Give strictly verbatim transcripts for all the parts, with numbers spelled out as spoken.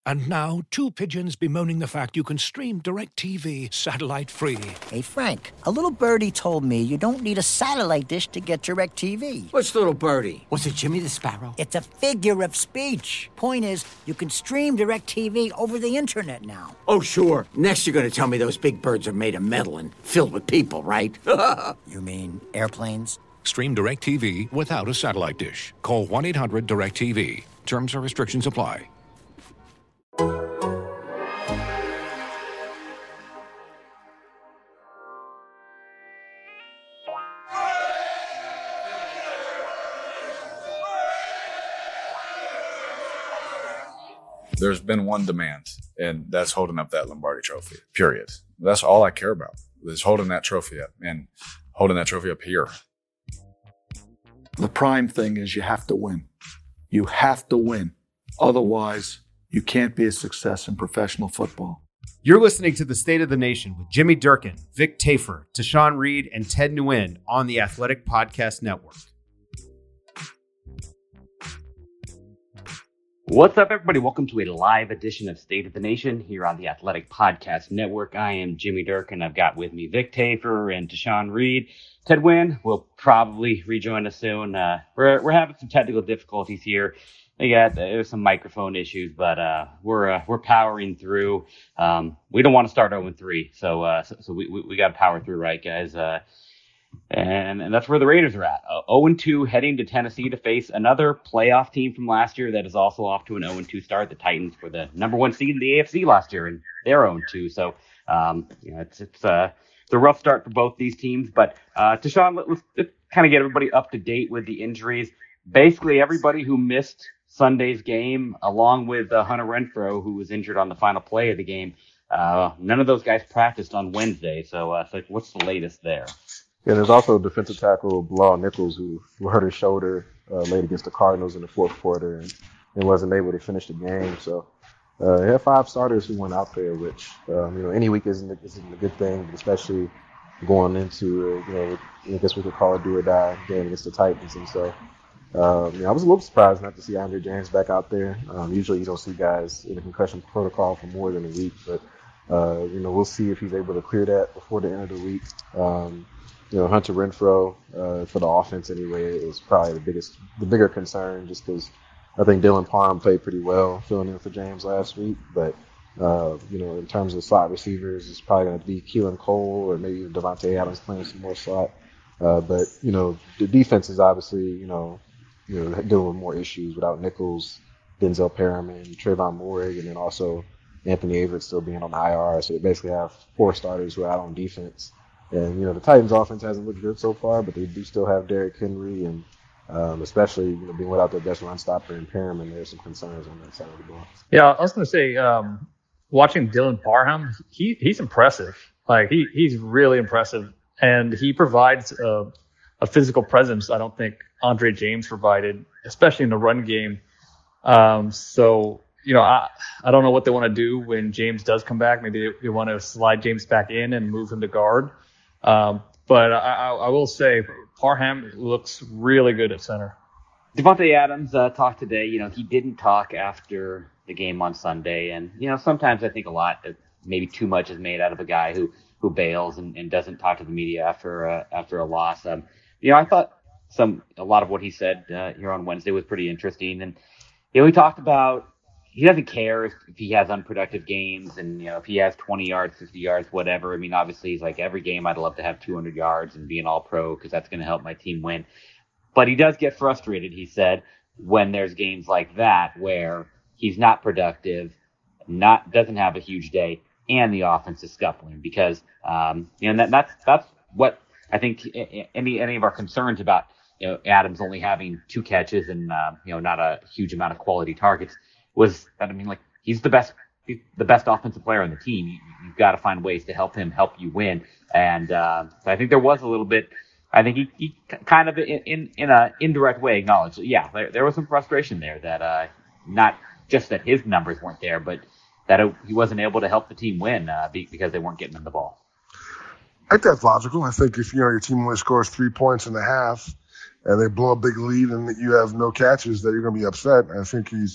And now, two pigeons bemoaning the fact you can stream DirecTV satellite-free. Hey, Frank, a little birdie told me you don't need a satellite dish to get DirecTV. What's little birdie? Was it Jimmy the Sparrow? It's a figure of speech. Point is, you can stream DirecTV over the internet now. Oh, sure. Next you're going to tell me those big birds are made of metal and filled with people, right? You mean airplanes? Stream DirecTV without a satellite dish. Call one eight hundred direct T V. Terms and restrictions apply. There's been one demand, and that's holding up that Lombardi trophy, period. That's all I care about, is holding that trophy up and holding that trophy up here. The prime thing is you have to win. You have to win. Otherwise, you can't be a success in professional football. You're listening to The State of the Nation with Jimmy Durkin, Vic Tafur, Tashawn Reed, and Ted Nguyen on the Athletic Podcast Network. What's up, everybody? Welcome to a live edition of State of the Nation here on the Athletic Podcast Network. I am Jimmy Durkin. I've got with me Vic Tafur and Tashawn Reed. Ted Nguyen will probably rejoin us soon. Uh, we're we're having some technical difficulties here. We got there's some microphone issues, but uh, we're uh, we're powering through. Um, we don't want to start oh and three, so uh, so, so we we, we got to power through, right, guys? Uh, And and that's where the Raiders are at. Uh, oh and two heading to Tennessee to face another playoff team from last year that is also off to an oh and two start. The Titans were the number one seed in the A F C last year, and they're oh and two. So, um, you know, it's it's, uh, it's a rough start for both these teams. But, uh, Tashawn, let, let's, let's kind of get everybody up to date with the injuries. Basically, everybody who missed Sunday's game, along with uh, Hunter Renfrow, who was injured on the final play of the game, uh, none of those guys practiced on Wednesday. So, uh, so what's the latest there? Yeah, there's also defensive tackle Bilal Nichols who, who hurt his shoulder uh, late against the Cardinals in the fourth quarter and, and wasn't able to finish the game. So uh, he had five starters who went out there, which um, you know any week isn't isn't a good thing, but especially going into uh, you know I guess we could call it do or die game against the Titans. And so um, you know, I was a little surprised not to see Andre James back out there. Um, usually you don't see guys in the concussion protocol for more than a week, but uh, you know we'll see if he's able to clear that before the end of the week. Um, You know, Hunter Renfrow, uh, for the offense anyway, is probably the biggest, the bigger concern just because I think Dylan Parham played pretty well filling in for James last week. But, uh, you know, in terms of slot receivers, it's probably going to be Keelan Cole or maybe Devontae Adams playing some more slot. Uh, but, you know, the defense is obviously, you know, you know, dealing with more issues without Nichols, Denzel Perriman, Trayvon Moehrig, and then also Anthony Averett still being on the I R. So they basically have four starters who are out on defense. And, you know, the Titans offense hasn't looked good so far, but they do still have Derrick Henry and um, especially, you know, being without their best run stopper in Perriman, there's some concerns on that side of the ball. Yeah, I was going to say, um, watching Dylan Parham, he, he's impressive. Like, he, he's really impressive. And he provides a, a physical presence I don't think Andre James provided, especially in the run game. Um, so, you know, I, I don't know what they want to do when James does come back. Maybe they, they want to slide James back in and move him to guard. Um, but I, I will say Parham looks really good at center. Devontae Adams uh, talked today. You know, he didn't talk after the game on Sunday. And, you know, sometimes I think a lot, maybe too much is made out of a guy who, who bails and, and doesn't talk to the media after, uh, after a loss. Um, you know, I thought some, a lot of what he said uh, here on Wednesday was pretty interesting. And, you know, he talked about, he doesn't care if, if he has unproductive games and, you know, if he has twenty yards, fifty yards, whatever. I mean, obviously, he's like, every game I'd love to have two hundred yards and be an all-pro because that's going to help my team win. But he does get frustrated, he said, when there's games like that where he's not productive, not doesn't have a huge day, and the offense is scuffling because, um, you know, that, that's that's what I think any any of our concerns about, you know, Adams only having two catches and, uh, you know, not a huge amount of quality targets. Was that, I mean, like, he's the best, he's the best offensive player on the team. You, you've got to find ways to help him help you win. And, uh, so I think there was a little bit, I think he, he kind of in, in, in a indirect way acknowledged, yeah, there, there was some frustration there that, uh, not just that his numbers weren't there, but that it, he wasn't able to help the team win, uh, because they weren't getting him the ball. I think that's logical. I think if, you know, your team only scores three points and a half and they blow a big lead and you have no catches, that you're going to be upset. I think he's,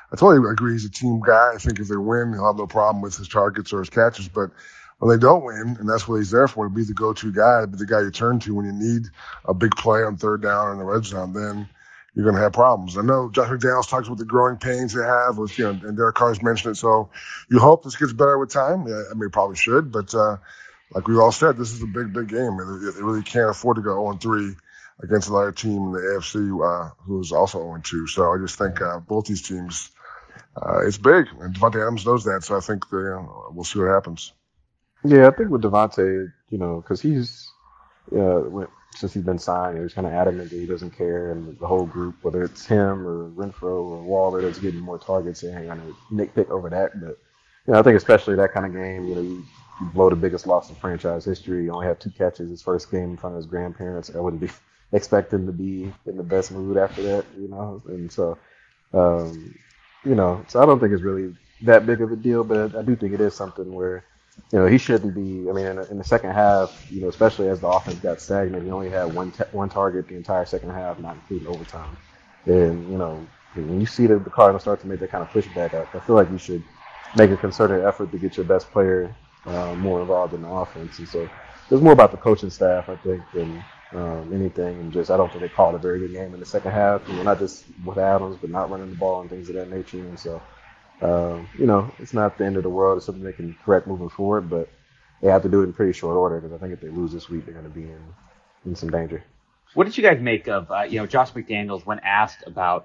I totally agree he's a team guy. I think if they win, he'll have no problem with his targets or his catches. But when they don't win, and that's what he's there for, to be the go-to guy, be the guy you turn to when you need a big play on third down or in the red zone, then you're going to have problems. I know Josh McDaniels talks about the growing pains they have with, you know, and Derek Carr's mentioned it. So you hope this gets better with time. Yeah, I mean, it probably should. But uh, like we all said, this is a big, big game. They really can't afford to go oh and three against another team in the A F C uh, who's also oh and two. So I just think uh, both these teams, uh, it's big. And Devontae Adams knows that. So I think they, uh, we'll see what happens. Yeah, I think with Devontae, you know, because he's, uh, went, since he's been signed, he's kind of adamant that he doesn't care. And the whole group, whether it's him or Renfro or Waller that's getting more targets, they ain't going to nitpick over that. But, you know, I think especially that kind of game, you know, you, you blow the biggest loss in franchise history. You only have two catches his first game in front of his grandparents. I wouldn't be expect him to be in the best mood after that, you know. And so, um, you know, so I don't think it's really that big of a deal, but I do think it is something where, you know, he shouldn't be. I mean, in the, in the second half, you know, especially as the offense got stagnant, he only had one te- one target the entire second half, not including overtime. And, you know, when you see the, the Cardinals start to make that kind of pushback, I, I feel like you should make a concerted effort to get your best player uh, more involved in the offense. And so it's more about the coaching staff, I think, than um, anything. And just, I don't think they called a very good game in the second half. You know, not just with Adams, but not running the ball and things of that nature. And so, Um, you know, it's not the end of the world. It's something they can correct moving forward, but they have to do it in pretty short order because I think if they lose this week, they're going to be in, in some danger. What did you guys make of, uh, you know, Josh McDaniels when asked about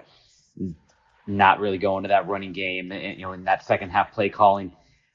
not really going to that running game, and, you know, in that second half play calling?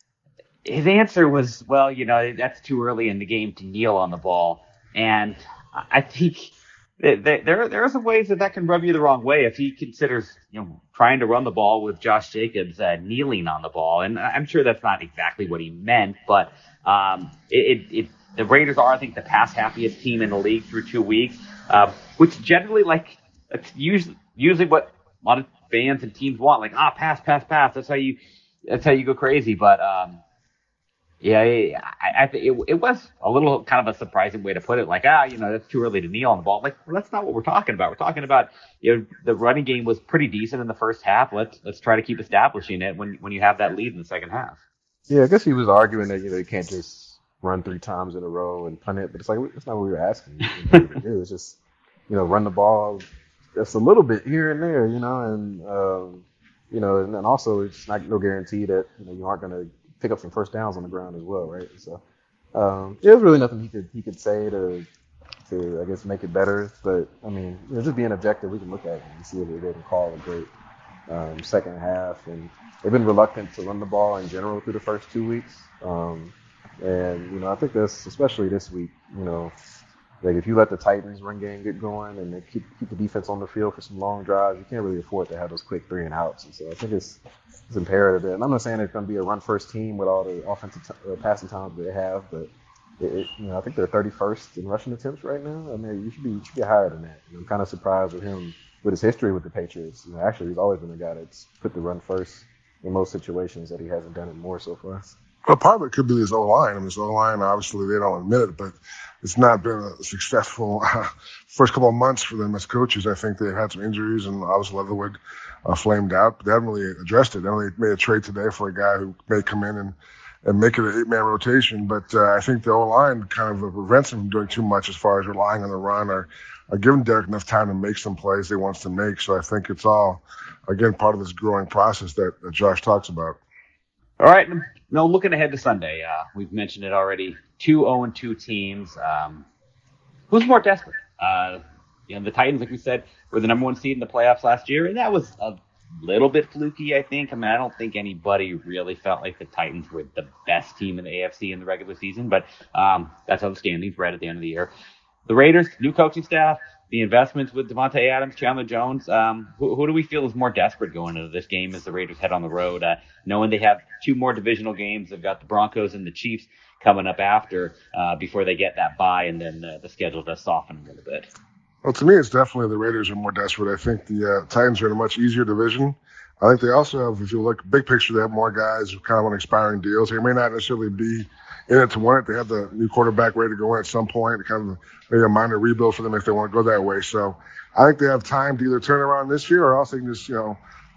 His answer was, well, you know, that's too early in the game to kneel on the ball. And I think there there are some ways that that can rub you the wrong way if he considers, you know, trying to run the ball with Josh Jacobs uh, kneeling on the ball. And I'm sure that's not exactly what he meant, but um, it, it, it the Raiders are, I think, the pass happiest team in the league through two weeks, uh, which generally, like, usually usually what a lot of fans and teams want, like, ah, pass, pass, pass. That's how you that's how you go crazy. But um, yeah, I, I think it, it was a little kind of a surprising way to put it. Like, ah, you know, that's too early to kneel on the ball. Like, well, that's not what we're talking about. We're talking about, you know, the running game was pretty decent in the first half. Let's let's try to keep establishing it when when you have that lead in the second half. Yeah, I guess he was arguing that, you know, you can't just run three times in a row and punt it. But it's like, it's not what we were asking you to do. It's just, you know, run the ball just a little bit here and there, you know, and um, you know, and then also it's not no guarantee that, you know, you aren't going to pick up some first downs on the ground as well, right? So um, there's really nothing he could he could say to to I guess make it better. But I mean, you know, just being objective, we can look at it and see if they can call a great um, second half. And they've been reluctant to run the ball in general through the first two weeks. Um, and you know, I think that's especially this week. You know, like if you let the Titans run game get going and they keep keep the defense on the field for some long drives, you can't really afford to have those quick three and outs. And so I think it's It's imperative. And I'm not saying it's going to be a run-first team with all the offensive t- uh, passing times they have, but it, it, you know, I think they're thirty-first in rushing attempts right now. I mean, you should be you should get higher than that. And I'm kind of surprised with him with his history with the Patriots. You know, actually, he's always been a guy that's put the run first in most situations. That he hasn't done it more so far. Well, part of it could be his O-line. I mean, his O-line, obviously, they don't admit it, but it's not been a successful uh, first couple of months for them as coaches. I think they've had some injuries, and obviously Leatherwood uh, flamed out, but they haven't really addressed it. They only made a trade today for a guy who may come in and, and make it an eight-man rotation, but uh, I think the O-line kind of prevents him from doing too much as far as relying on the run or, or giving Derek enough time to make some plays they wants to make. So I think it's all, again, part of this growing process that, that Josh talks about. All right, now looking ahead to Sunday, uh, we've mentioned it already. Two oh and two teams. Um, who's more desperate? Uh, you know, the Titans, like we said, were the number one seed in the playoffs last year, and that was a little bit fluky, I think. I mean, I don't think anybody really felt like the Titans were the best team in the A F C in the regular season, but um, that's how the standings read at the end of the year. The Raiders, new coaching staff, the investments with Devontae Adams, Chandler Jones. Um, who, who do we feel is more desperate going into this game as the Raiders head on the road, uh, knowing they have two more divisional games? They've got the Broncos and the Chiefs coming up after uh, before they get that bye, and then uh, the schedule does soften a little bit. Well, to me, it's definitely the Raiders are more desperate. I think the uh, Titans are in a much easier division. I think they also have, if you look big picture, they have more guys who kind of on expiring deals. They may not necessarily be in it to win it. They have the new quarterback ready to go in at some point. Kind of maybe a minor rebuild for them if they want to go that way. So I think they have time to either turn around this year or else they can just, you know,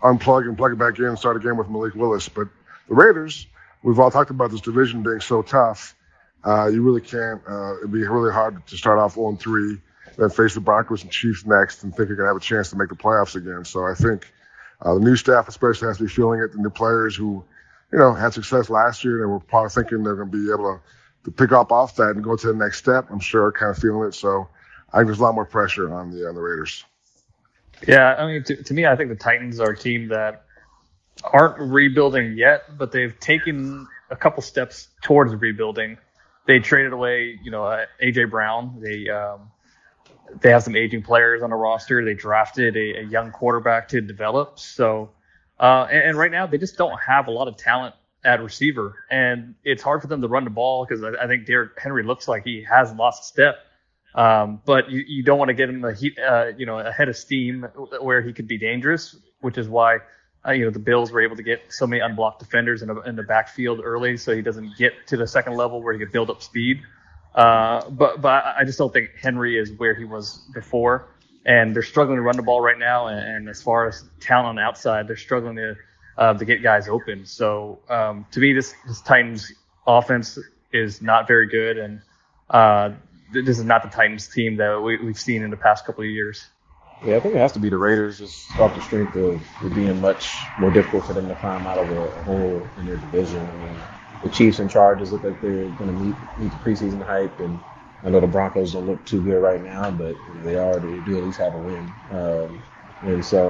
unplug and plug it back in and start again with Malik Willis. But the Raiders, we've all talked about this division being so tough. Uh, you really can't. Uh, it'd be really hard to start off oh and three, then face the Broncos and Chiefs next, and think you're gonna have a chance to make the playoffs again. So I think uh, the new staff especially has to be feeling it. The new players who, you know, had success last year, and we're probably thinking they're gonna be able to, to pick up off that and go to the next step. I'm sure are kind of feeling it. So I think there's a lot more pressure on the on the Raiders. Yeah, I mean, to, to me, I think the Titans are a team that aren't rebuilding yet, but they've taken a couple steps towards rebuilding. They traded away, you know, uh, A J Brown. They um, they have some aging players on the roster. They drafted a, a young quarterback to develop. So, uh, and, and right now they just don't have a lot of talent at receiver, and it's hard for them to run the ball because I, I think Derrick Henry looks like he has lost a step. Um, but you, you don't want to get him a heat, uh, you know, a head of steam where he could be dangerous, which is why. Uh, you know, the Bills were able to get so many unblocked defenders in, a, in the backfield early so he doesn't get to the second level where he could build up speed. Uh, but but I just don't think Henry is where he was before. And they're struggling to run the ball right now. And, and as far as talent on the outside, they're struggling to uh, to get guys open. So um, to me, this, this Titans offense is not very good. And uh, this is not the Titans team that we, we've seen in the past couple of years. Yeah, I think it has to be the Raiders, just off the strength of it being much more difficult for them to climb out of a, a hole in their division. I mean, the Chiefs and Chargers look like they're going to meet meet the preseason hype, and I know the Broncos don't look too good right now, but they are they do at least have a win. Um, and so,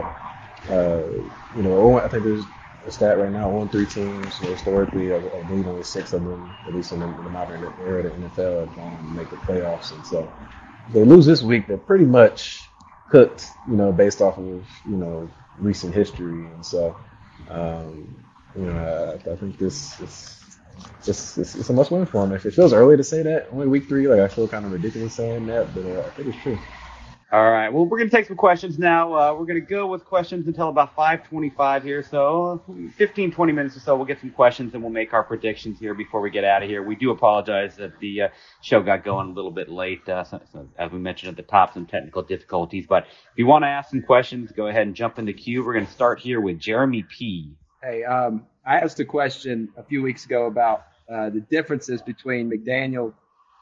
uh, you know, I think there's a stat right now: one three teams. You know, historically, I, I believe only six of them, at least in the, in the modern era of the N F L, have gone to make the playoffs. And so, if they lose this week, they're pretty much cooked, you know, based off of, you know, recent history. And so, um, you know, I, I think this is it's, it's, it's a must win for them. If it feels early to say that, only week three, like I feel kind of ridiculous saying that, but uh, I think it's true. All right. Well, we're going to take some questions now. Uh, we're going to go with questions until about five twenty-five here. So fifteen, twenty minutes or so, we'll get some questions and we'll make our predictions here before we get out of here. We do apologize that the uh, show got going a little bit late. Uh, so, so, as we mentioned at the top, some technical difficulties. But if you want to ask some questions, go ahead and jump in the queue. We're going to start here with Jeremy P. Hey, um, I asked a question a few weeks ago about uh, the differences between McDaniel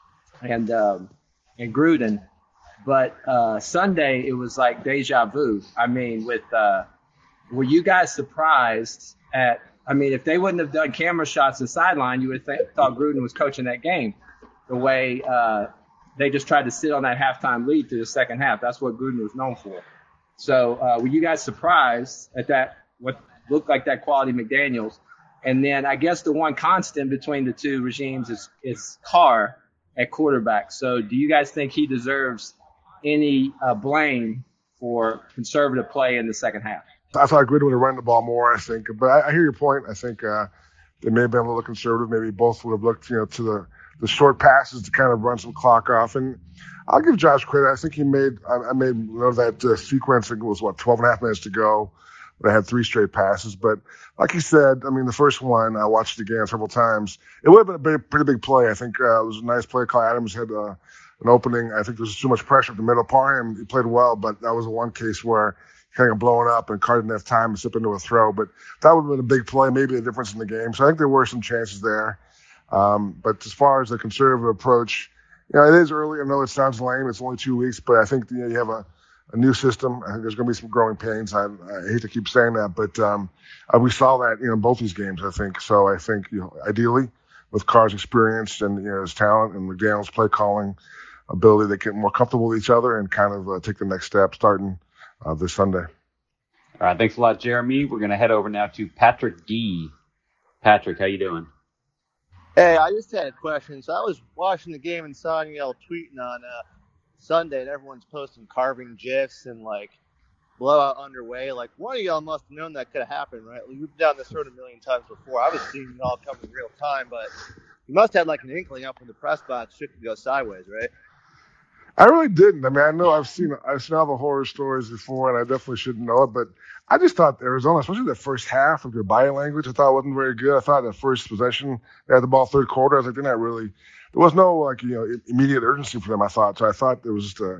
and um, and Gruden. But uh, Sunday, it was like deja vu. I mean, with uh, were you guys surprised at – I mean, if they wouldn't have done camera shots and sideline, you would have th- thought Gruden was coaching that game the way uh, they just tried to sit on that halftime lead through the second half. That's what Gruden was known for. So uh, were you guys surprised at that, what looked like that quality McDaniels? And then I guess the one constant between the two regimes is, is Carr at quarterback. So do you guys think he deserves – any uh, blame for conservative play in the second half? I thought Gruden would have run the ball more, I think. But I, I hear your point. I think uh, they may have been a little conservative. Maybe both would have looked, you know, to the, the short passes to kind of run some clock off. And I'll give Josh credit. I think he made I, I made you know, that uh, sequence. I think it was, what, twelve and a half minutes to go. They had three straight passes. But like you said, I mean, the first one, I watched it again several times. It would have been a big, pretty big play. I think uh, it was a nice play. Kyle Adams had uh, an opening. I think there was too much pressure at the middle. Parham, he played well, but that was the one case where he kind of blowing up and Carr didn't have time to slip into a throw. But that would have been a big play, maybe a difference in the game. So I think there were some chances there. Um, but as far as the conservative approach, you know, it is early. I know it sounds lame. It's only two weeks, but I think you know, you have a, a new system. I think there's going to be some growing pains. I, I hate to keep saying that, but um, uh, we saw that you know in both these games. I think so. I think you know, ideally, with Carr's experience and you know, his talent and McDaniel's play calling ability, they get more comfortable with each other and kind of uh, take the next step starting uh, this Sunday. All right, thanks a lot, Jeremy. We're going to head over now to Patrick D. Patrick, how you doing? Hey, I just had a question. So I was watching the game and saw y'all tweeting on uh, Sunday, and everyone's posting carving GIFs and like blowout underway. Like one of y'all must have known that could have happened, right? Like, we've done this road a million times before. I was seeing it all come in real time, but you must have like an inkling up in the press box shit could go sideways, right? I really didn't. I mean, I know I've seen I've seen all the horror stories before, and I definitely should know it. But I just thought Arizona, especially the first half of their body language, I thought wasn't very good. I thought that first possession, they had the ball third quarter. I was like, they're not really. There was no like you know immediate urgency for them. I thought so. I thought there was just a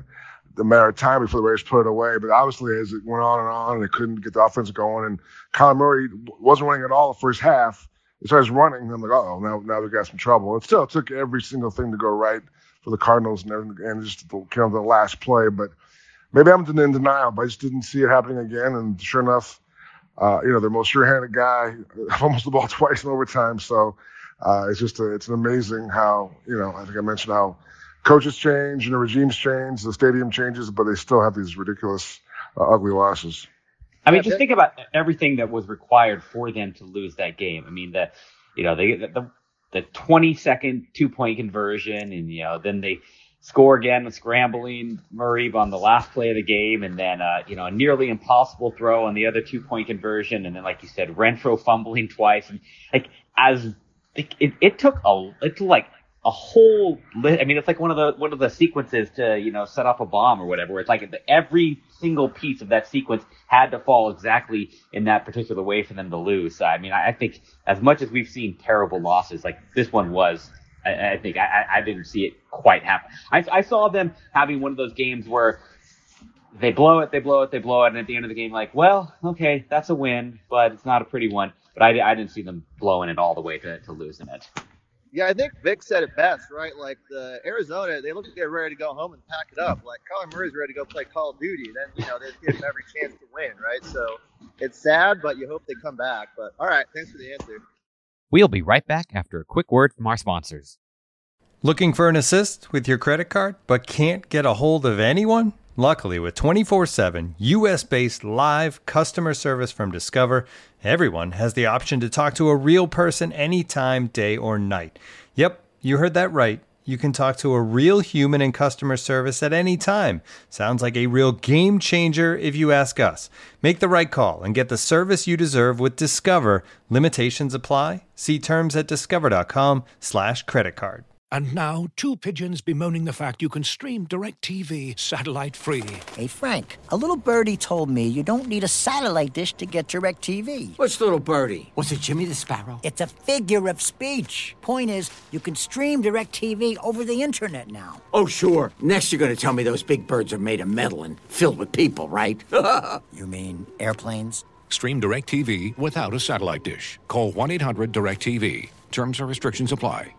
a matter of time before the Raiders put it away. But obviously, as it went on and on, and they couldn't get the offense going, and Kyler Murray wasn't running at all the first half. He starts running, and I'm like, oh, now now they got some trouble. It still took every single thing to go right for the Cardinals and everything, and just the, kind of the last play. But maybe I'm in denial, but I just didn't see it happening again. And sure enough, uh, you know, their most sure-handed guy almost the ball twice in overtime. So uh, it's just a, it's amazing how, you know, I think I mentioned how coaches change and the regimes change, the stadium changes, but they still have these ridiculous, uh, ugly losses. I mean, just think about everything that was required for them to lose that game. I mean, the, you know, they, the, the twenty second two point conversion, and, you know, then they score again with scrambling Murray on the last play of the game. And then, uh, you know, a nearly impossible throw on the other two point conversion. And then, like you said, Renfro fumbling twice. And like, as it, it, it took a, it took like a whole li- I mean, it's like one of the, one of the sequences to, you know, set off a bomb or whatever. It's like every single piece of that sequence had to fall exactly in that particular way for them to lose. So, I mean, I, I think as much as we've seen terrible losses, like this one was, I, I think I, I didn't see it quite happen. I, I saw them having one of those games where they blow it, they blow it, they blow it, and at the end of the game, like, well, okay, that's a win, but it's not a pretty one. But I, I didn't see them blowing it all the way to, to losing it. Yeah, I think Vic said it best, right? Like the Arizona, they look like they're ready to go home and pack it up. Like Kyler Murray's ready to go play Call of Duty. Then, you know, they give him every chance to win, right? So it's sad, but you hope they come back. But all right, thanks for the answer. We'll be right back after a quick word from our sponsors. Looking for an assist with your credit card, but can't get a hold of anyone? Luckily, with twenty-four seven U S-based live customer service from Discover, everyone has the option to talk to a real person anytime, day or night. Yep, you heard that right. You can talk to a real human in customer service at any time. Sounds like a real game changer if you ask us. Make the right call and get the service you deserve with Discover. Limitations apply. See terms at discover.com slash credit card. And now, two pigeons bemoaning the fact you can stream DirecTV satellite-free. Hey, Frank, a little birdie told me you don't need a satellite dish to get DirecTV. What's little birdie? Was it Jimmy the Sparrow? It's a figure of speech. Point is, you can stream DirecTV over the internet now. Oh, sure. Next you're going to tell me those big birds are made of metal and filled with people, right? You mean airplanes? Stream DirecTV without a satellite dish. Call one eight hundred direct T V. Terms and restrictions apply.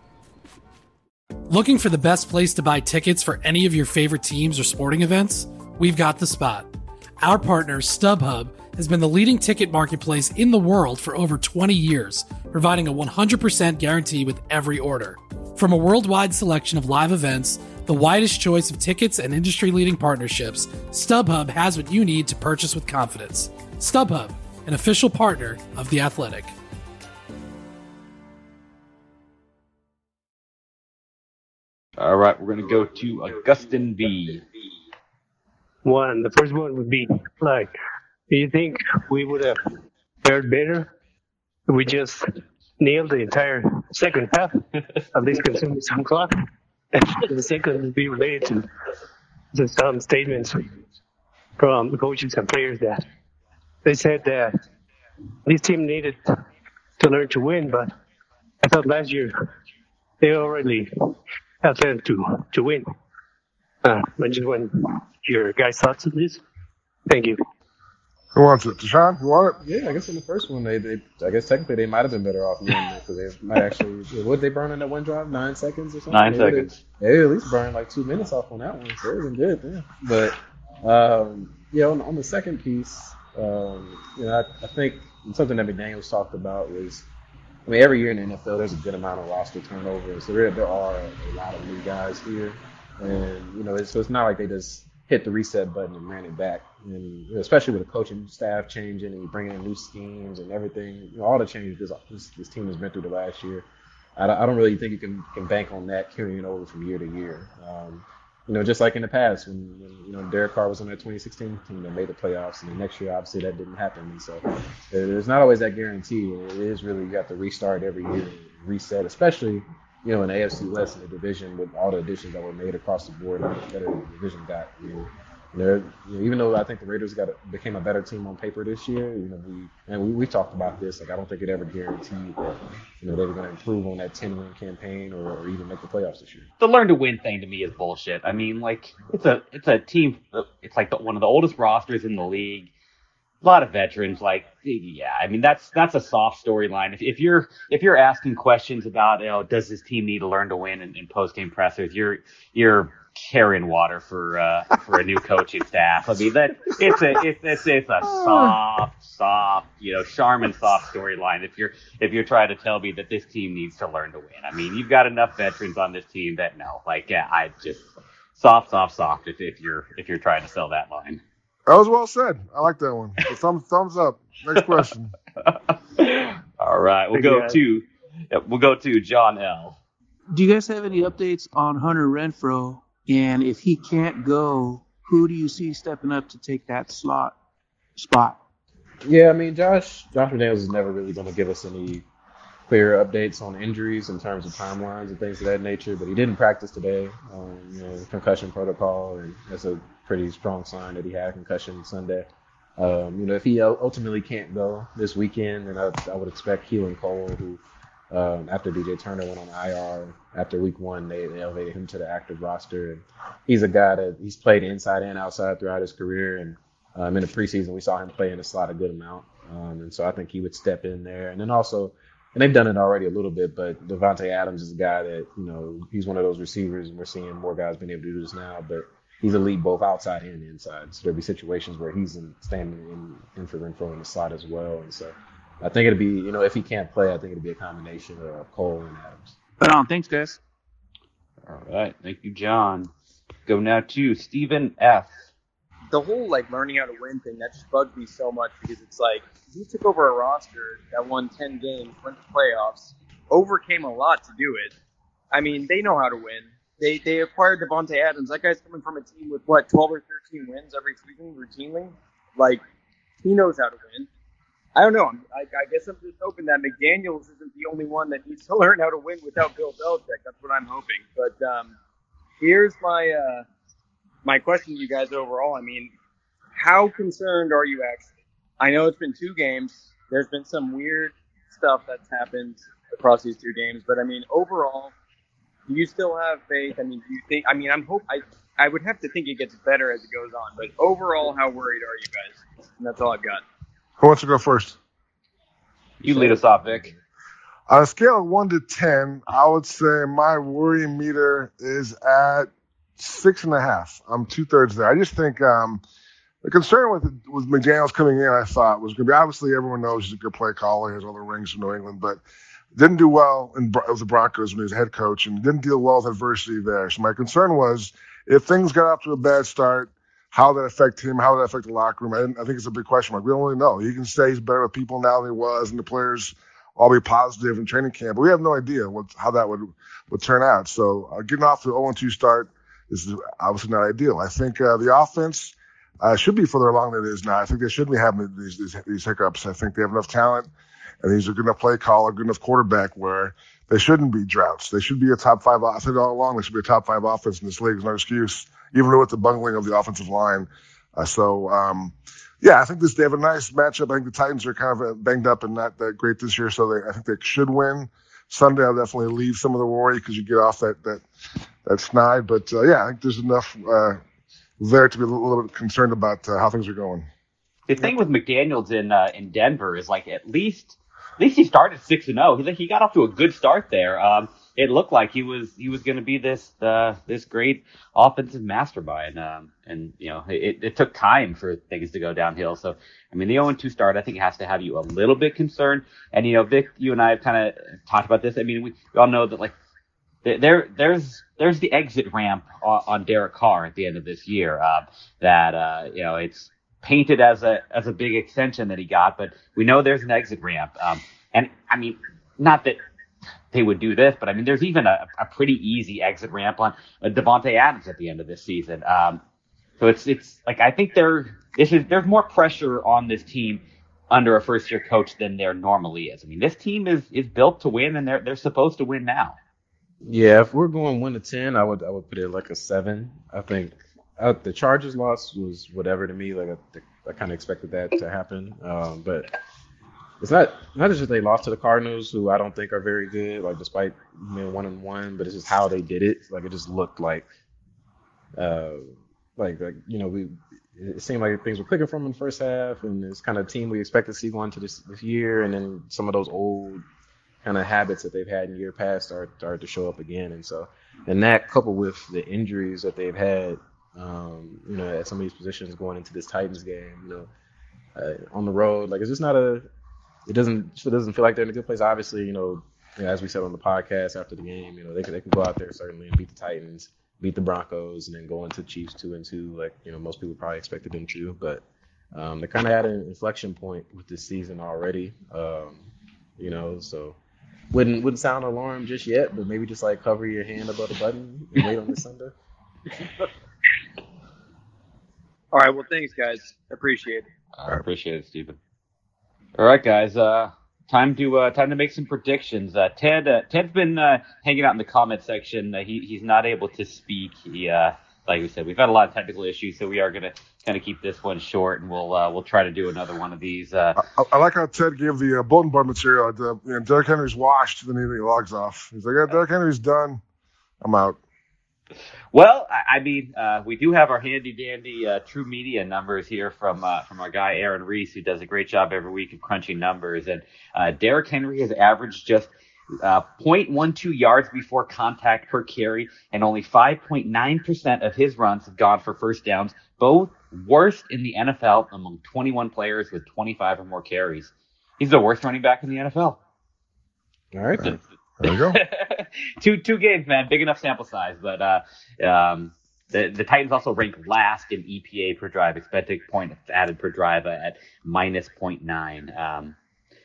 Looking for the best place to buy tickets for any of your favorite teams or sporting events? We've got the spot. Our partner, StubHub, has been the leading ticket marketplace in the world for over twenty years, providing a one hundred percent guarantee with every order. From a worldwide selection of live events, the widest choice of tickets, and industry-leading partnerships, StubHub has what you need to purchase with confidence. StubHub, an official partner of The Athletic. All right, we're going to go to Augustin V. One, the first one would be like, do you think we would have fared better if we just nailed the entire second half, at least consuming some clock? The second would be related to, to some statements from coaches and players that they said that this team needed to learn to win, but I thought last year they already have learned to, to win. Uh, I just want your guys' thoughts on this. Thank you. Who wants it? Deshaun, you want it? Yeah, I guess in the first one, they, they I guess technically they might have been better off winning because they might actually, what did they burn in that one drive? Nine seconds or something? Nine they seconds. They at least burned like two minutes off on that one, so it was good. Yeah. But, um, yeah, on, on the second piece, um, you know, I, I think something that McDaniels talked about was, I mean, every year in the N F L, there's a good amount of roster turnover. So there, there are a lot of new guys here. And, you know, it's, so it's not like they just hit the reset button and ran it back. And you know, especially with the coaching staff changing and bringing in new schemes and everything, you know, all the changes this, this, this team has been through the last year. I don't, I don't really think you can, can bank on that carrying over from year to year. Um, you know, just like in the past when, when you know Derek Carr was on that twenty sixteen team that made the playoffs, and the next year obviously that didn't happen. And so there's not always that guarantee. It is really, you have to restart every year, reset, especially you know in the A F C West in the division with all the additions that were made across the board, and the better the division got. I mean, They're, you know, even though I think the Raiders got a, became a better team on paper this year, you know, we and we, we talked about this. Like, I don't think it ever guaranteed that, you know, they were going to improve on that ten win campaign or, or even make the playoffs this year. The learn to win thing to me is bullshit. I mean, like, it's a it's a team. It's like the, one of the oldest rosters in the league. A lot of veterans. Like, yeah, I mean, that's that's a soft storyline. If, if you're if you're asking questions about, you know, does this team need to learn to win in, in post game pressers, you're you're carrying water for uh, for a new coaching staff. I mean, that it's a it's it's, it's a soft, soft, you know, Charmin soft storyline. If you're if you're trying to tell me that this team needs to learn to win, I mean, you've got enough veterans on this team that no, like, yeah, I just soft, soft, soft. If if you're if you're trying to sell that line. That was well said. I like that one. So thumbs thumbs up. Next question. All right, we'll go to we'll go to John L. Do you guys have any updates on Hunter Renfrow? And if he can't go, who do you see stepping up to take that slot spot? Yeah, I mean, Josh Josh McDaniels is never really going to give us any clear updates on injuries in terms of timelines and things of that nature. But he didn't practice today, um, you know, concussion protocol, and that's a pretty strong sign that he had a concussion Sunday. Um, you know, if he ultimately can't go this weekend, then I, I would expect Keelan Cole, who um, after D J Turner went on I R after week one, they, they elevated him to the active roster. And he's a guy that he's played inside and outside throughout his career. And um, in the preseason, we saw him play in the slot a good amount. Um, and so I think he would step in there. And then also, and they've done it already a little bit, but Devontae Adams is a guy that, you know, he's one of those receivers, and we're seeing more guys being able to do this now, but he's elite both outside and inside. So there'll be situations where he's in, standing in, in for Renfrow in the slot as well. And so I think it'll be, you know, if he can't play, I think it'll be a combination of Cole and Adams. But on, thanks, guys. All right, thank you, John. Go now to Stephen F. The whole, like, learning how to win thing, that just bugs me so much because it's like, he took over a roster that won ten games, went to playoffs, overcame a lot to do it. I mean, they know how to win. They they acquired Devontae Adams. That guy's coming from a team with, what, twelve or thirteen wins every season routinely? Like, he knows how to win. I don't know. I'm, I, I guess I'm just hoping that McDaniels isn't the only one that needs to learn how to win without Bill Belichick. That's what I'm hoping. But um, here's my uh, my question to you guys overall. I mean, how concerned are you actually? I know it's been two games. There's been some weird stuff that's happened across these two games. But, I mean, overall, do you still have faith? I mean, do you think – I mean, I'm hope I, I would have to think it gets better as it goes on. But overall, how worried are you guys? And that's all I've got. Who wants to go first? You lead us off, Vic. On a scale of one to ten, I would say my worry meter is at six and a half. I'm two thirds there. I just think um, the concern with with McDaniels coming in, I thought, was going to be, obviously everyone knows he's a good play caller. He has all the rings from New England, but didn't do well in with the Broncos when he was head coach, and didn't deal well with adversity there. So my concern was if things got off to a bad start, how that affect him, how that affect the locker room. I, I think it's a big question mark. We don't really know. You can say he's better with people now than he was, and the players all be positive in training camp, but we have no idea what how that would would turn out. So uh, getting off to an oh and two start is obviously not ideal. I think uh, the offense uh, should be further along than it is now. I think they shouldn't be having these, these these hiccups. I think they have enough talent, and he's a good enough play caller, good enough quarterback where they shouldn't be droughts. They should be a top five. I said all along they should be a top five offense in this league. There's no excuse, even with the bungling of the offensive line. Uh, so, um, yeah, I think this they have a nice matchup. I think the Titans are kind of banged up and not that great this year, so they, I think they should win. Sunday, I'll definitely leave some of the worry because you get off that that that snide. But uh, yeah, I think there's enough uh, there to be a little, little bit concerned about uh, how things are going. The thing with McDaniels in uh, in Denver is like at least at least he started six and zero. He he got off to a good start there. Um, it looked like he was he was going to be this uh, this great offensive mastermind. Um, and you know it, it took time for things to go downhill. So I mean the oh and two start I think has to have you a little bit concerned. And you know Vic, you and I have kind of talked about this. I mean we, we all know that like there there's there's the exit ramp on, on Derek Carr at the end of this year. Uh, that uh, you know it's painted as a as a big extension that he got, but we know there's an exit ramp. Um, and I mean, not that they would do this, but I mean, there's even a, a pretty easy exit ramp on uh, Devontae Adams at the end of this season. Um, so it's it's like I think there this is there's more pressure on this team under a first year coach than there normally is. I mean, this team is is built to win, and they're they're supposed to win now. Yeah, if we're going one to ten, I would I would put it like a seven. I think Uh, the Chargers loss was whatever to me. Like I, I kind of expected that to happen, um, but it's not not just that they lost to the Cardinals, who I don't think are very good. Like despite being one and one, but it's just how they did it. Like it just looked like, uh, like like you know we. It seemed like things were clicking from in the first half, and it's kind of team we expect to see going to this this year, and then some of those old kind of habits that they've had in year past start started to show up again, and so and that coupled with the injuries that they've had. Um, you know, at some of these positions going into this Titans game, you know, uh, on the road, like it's just not a. It doesn't. It doesn't feel like they're in a good place. Obviously, you know, you know, as we said on the podcast after the game, you know, they can they can go out there certainly and beat the Titans, beat the Broncos, and then go into Chiefs two and two, like you know most people probably expected them to. But um, they kind of had an inflection point with this season already. Um, you know, so wouldn't wouldn't sound alarm just yet, but maybe just like cover your hand above the button and wait on this Sunday. All right. Well, thanks, guys. Appreciate it. I appreciate it, Stephen. All right, guys. Uh, time to uh, time to make some predictions. Uh, Ted uh, Ted's been uh, hanging out in the comment section. Uh, he he's not able to speak. He uh, like we said, we've had a lot of technical issues, so we are going to kind of keep this one short, and we'll uh, we'll try to do another one of these. Uh, I, I like how Ted gave the uh, bulletin board material. The, you know, Derrick Henry's washed, then he, he logs off. He's like, yeah, Derrick Henry's done. I'm out. Well, I, I mean, uh, we do have our handy dandy uh, True Media numbers here from uh, from our guy Aaron Reese, who does a great job every week of crunching numbers. And uh, Derrick Henry has averaged just uh, zero point one two yards before contact per carry, and only five point nine percent of his runs have gone for first downs, both worst in the N F L among twenty-one players with twenty-five or more carries. He's the worst running back in the N F L. All right. There you go. two two games, man. Big enough sample size. But uh, um, the the Titans also rank last in E P A per drive, expected points added per drive at minus zero point nine. Um,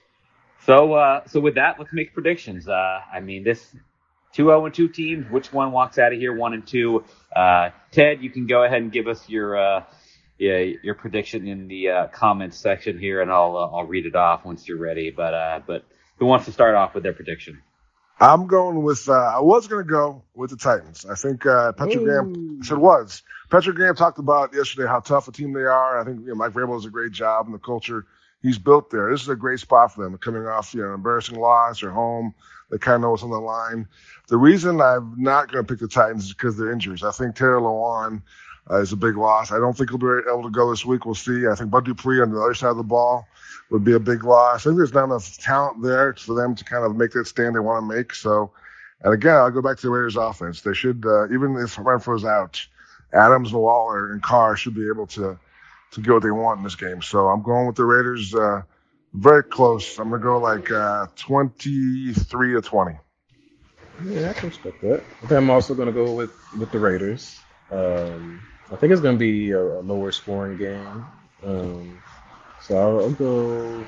so uh, so with that, let's make predictions. Uh, I mean, this two oh and two teams. Which one walks out of here one and two? Uh, Ted, you can go ahead and give us your uh, yeah, your prediction in the uh, comments section here, and I'll uh, I'll read it off once you're ready. But uh, but who wants to start off with their prediction? I'm going with, uh, I was going to go with the Titans. I think uh, Patrick Graham, I said was. Patrick Graham talked about yesterday how tough a team they are. I think you know, Mike Vrabel does a great job in the culture he's built there. This is a great spot for them. Coming off you know, embarrassing loss, they're home. They kind of know what's on the line. The reason I'm not going to pick the Titans is because of their injuries. I think Taylor Lewan uh, is a big loss. I don't think he'll be able to go this week. We'll see. I think Bud Dupree on the other side of the ball would be a big loss. I think there's not enough talent there for them to kind of make that stand they want to make. So, and again, I'll go back to the Raiders offense. They should, uh, even if Renfro's out, Adams and Waller and Carr should be able to, to get what they want in this game. So I'm going with the Raiders, uh, very close. I'm going to go like, uh, twenty-three to twenty. Yeah, I can respect that. I think I'm also going to go with, with the Raiders. Um, I think it's going to be a, a lower scoring game. Um, So I'll, I'll go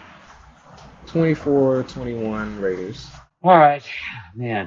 twenty-four twenty-one Raiders. All right, man.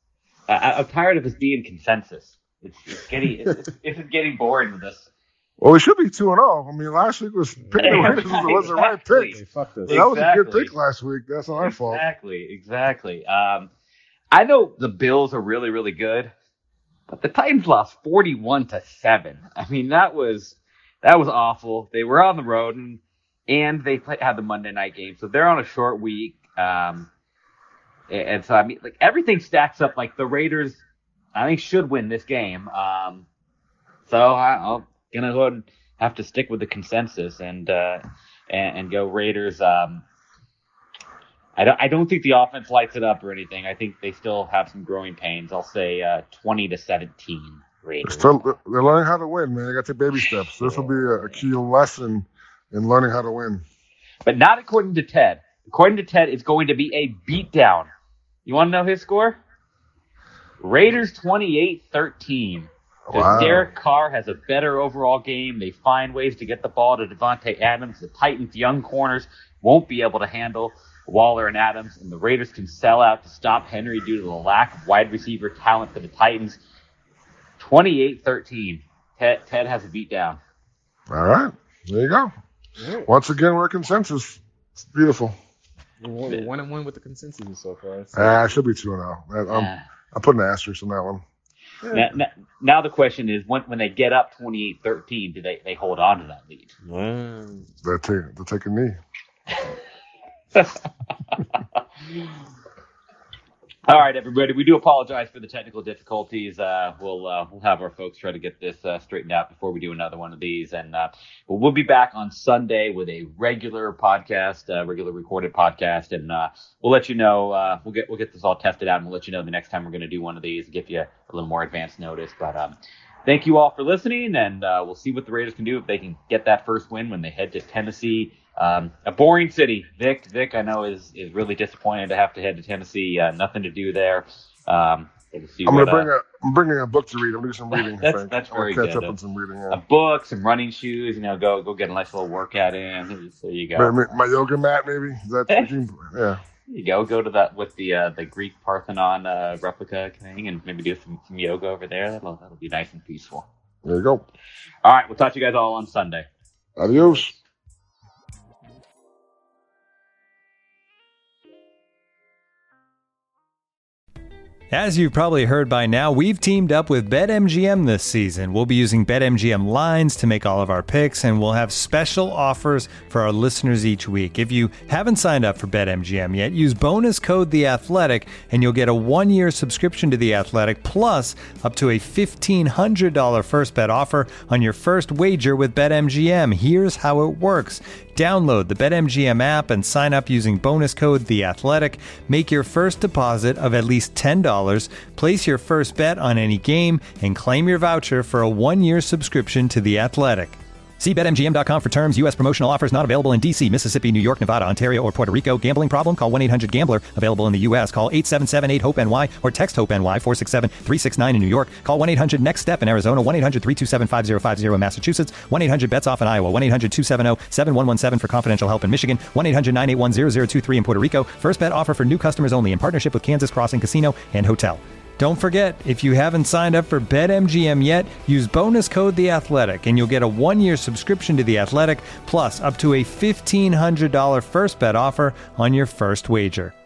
I, I'm tired of this being consensus. It's, it's getting it's, it's getting boring with this. Well, we should be two and zero. I mean, last week was picking the Raiders was the right pick. Hey, fuck this. That was a good Exactly. pick last week. That's not our fault. Exactly, exactly. Um, I know the Bills are really, really good, but the Titans lost forty-one to seven. I mean, that was that was awful. They were on the road and. And they play, had the Monday night game, so they're on a short week. Um, and, and so I mean, like everything stacks up. Like the Raiders, I think should win this game. Um, so I, I'm gonna go ahead and have to stick with the consensus and uh, and, and go Raiders. Um, I don't I don't think the offense lights it up or anything. I think they still have some growing pains. I'll say uh, twenty to seventeen Raiders. Still, they're learning how to win, man. They got to take baby steps. This will be a, a key lesson in learning how to win. But not according to Ted. According to Ted, it's going to be a beatdown. You want to know his score? Raiders twenty-eight thirteen. Because Wow. Derek Carr has a better overall game. They find ways to get the ball to Devontae Adams. The Titans' young corners won't be able to handle Waller and Adams, and the Raiders can sell out to stop Henry due to the lack of wide receiver talent for the Titans. twenty-eight thirteen. Ted, Ted has a beatdown. All right. There you go. Once again, we're a consensus. It's beautiful. One, one and one with the consensus so far. So. Ah, I should be two and zero. I'm, Yeah. I'm putting an asterisk on that one. Now, now, now the question is, when when they get up twenty-eight thirteen, do they, they hold on to that lead? Mm. They'll take, they'll take a knee. All right, everybody. We do apologize for the technical difficulties. Uh, we'll uh, we'll have our folks try to get this uh, straightened out before we do another one of these, and uh, we'll be back on Sunday with a regular podcast, uh, regular recorded podcast, and uh, we'll let you know. Uh, we'll get we'll get this all tested out, and we'll let you know the next time we're going to do one of these, give you a little more advance notice. But um, thank you all for listening, and uh, we'll see what the Raiders can do if they can get that first win when they head to Tennessee. Um, a boring city. Vic, Vic, I know is, is really disappointed to have to head to Tennessee. Uh, nothing to do there. Um, we'll see I'm what, gonna bring uh, a. I'm bringing a book to read. I'm gonna do some reading. that's Frank. that's I'm gonna very catch good. up on some reading. Yeah. A book, some running shoes. You know, go go get a nice little workout in. There you go. My, my yoga mat, maybe. Is that yeah. There you go. Go to that with the uh, the Greek Parthenon uh, replica thing, and maybe do some, some yoga over there. That'll that'll be nice and peaceful. There you go. All right, we'll talk to you guys all on Sunday. Adios. As you've probably heard by now, we've teamed up with BetMGM this season. We'll be using BetMGM lines to make all of our picks, and we'll have special offers for our listeners each week. If you haven't signed up for BetMGM yet, use bonus code The Athletic, and you'll get a one-year subscription to The Athletic, plus up to a fifteen hundred dollars first bet offer on your first wager with BetMGM. Here's how it works. Download the BetMGM app and sign up using bonus code The Athletic. Make your first deposit of at least ten dollars, place your first bet on any game, and claim your voucher for a one-year subscription to The Athletic. See Bet M G M dot com for terms. U S promotional offers not available in D C, Mississippi, New York, Nevada, Ontario, or Puerto Rico. Gambling problem? Call one eight hundred gambler. Available in the U S. Call eight seven seven eight hope N Y or text HOPE-NY four six seven three six nine in New York. Call one eight hundred next step in Arizona. one eight hundred three two seven five zero five zero in Massachusetts. one eight hundred bets off in Iowa. one eight hundred two seven zero seven one one seven for confidential help in Michigan. one eight hundred nine eight one zero zero two three in Puerto Rico. First bet offer for new customers only in partnership with Kansas Crossing Casino and Hotel. Don't forget, if you haven't signed up for BetMGM yet, use bonus code The Athletic, and you'll get a one-year subscription to The Athletic, plus up to a fifteen hundred dollars first bet offer on your first wager.